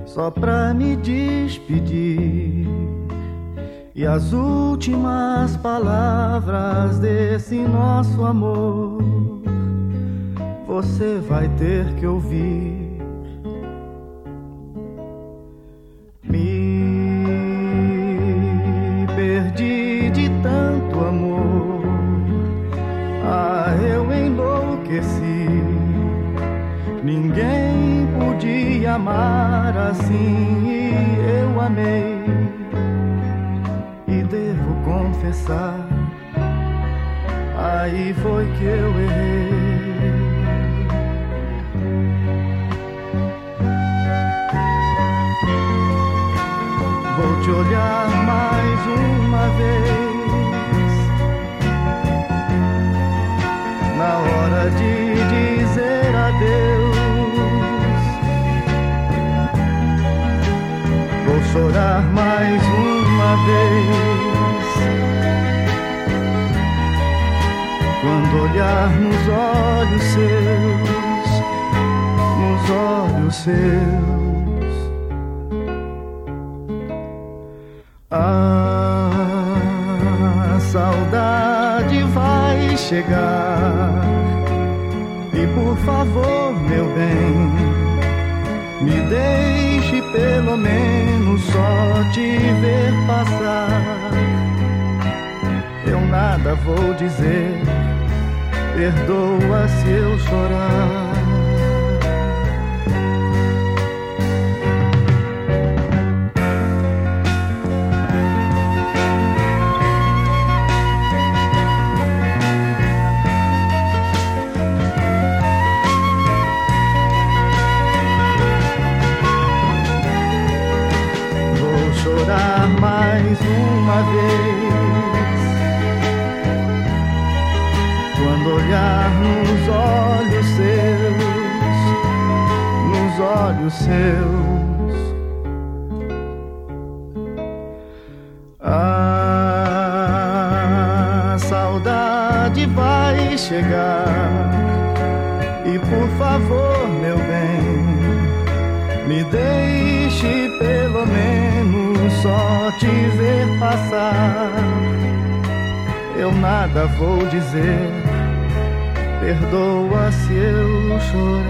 só pra me despedir. E as últimas palavras desse nosso amor você vai ter que ouvir. Me perdi de tanto amor, eu enlouqueci. Ninguém podia amar assim e eu amei. E devo confessar, aí foi que eu errei. Vou te olhar mais uma vez, na hora de dizer adeus. Vou chorar mais uma vez, quando olhar nos olhos seus, nos olhos seus. A saudade vai chegar. E por favor, meu bem, me deixe pelo menos só te ver passar. Eu nada vou dizer, perdoa se eu chorar. Chorar mais uma vez, quando olhar nos olhos seus, nos olhos seus. A saudade vai chegar. E por favor, meu bem, me deixe pelo menos só te ver passar. Eu nada vou dizer, perdoa se eu chorar.